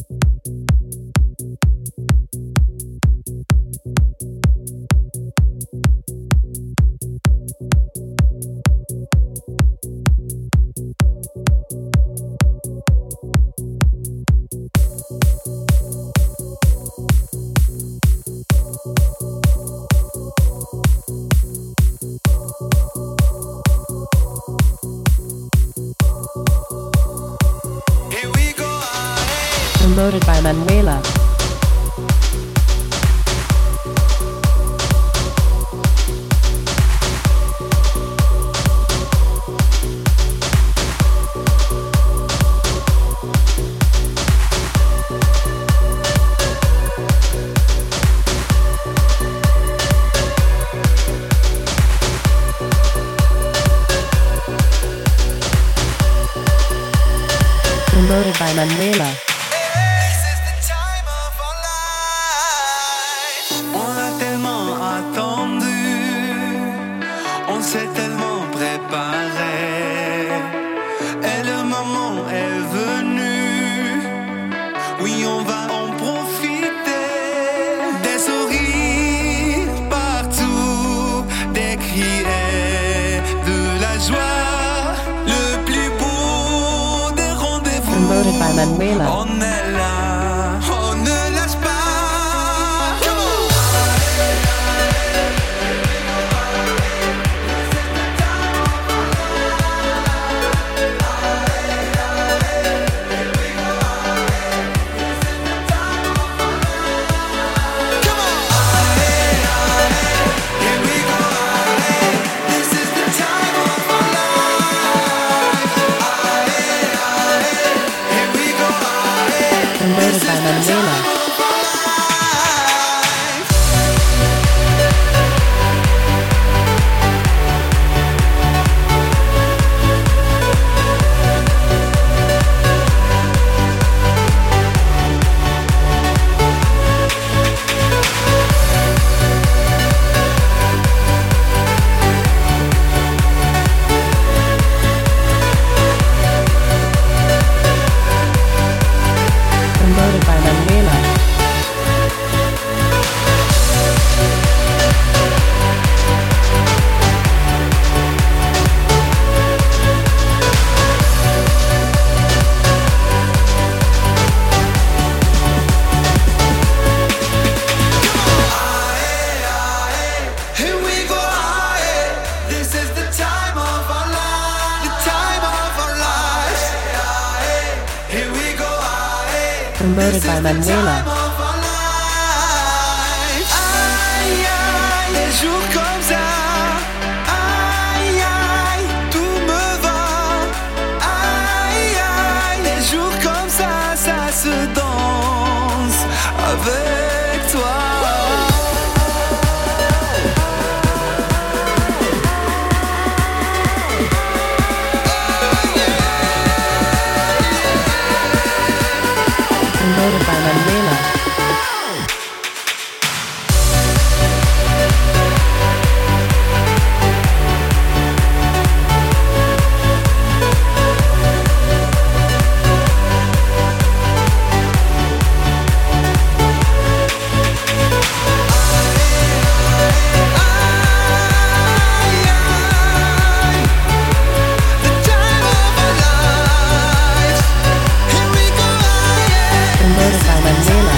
Promoted by Manuela. Promoted by Manuela. s'est tellement préparé et le moment est venu. Oui, on va en profiter. Des sourires partout, des cris et de la joie. Le plus beau des rendez-vous. Promoted by Manuela. On est là, on ne lâche pas. Promoted by Manuela. Promoted by Manuela. Here we go, this is the time of our life, the time of our lives. Here we go, Promoted by Manuela. aïe aïe, les jours comme ça, aïe aïe, tout me va, aïe aïe, les jours comme ça se danse avec toi. Promoted by Manuela. Promoted by Manuela.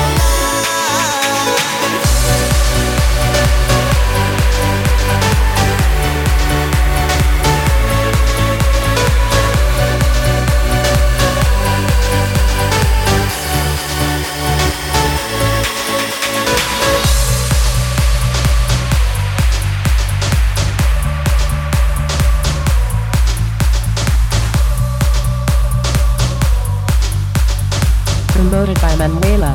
Promoted by Manuela.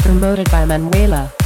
Promoted by Manuela.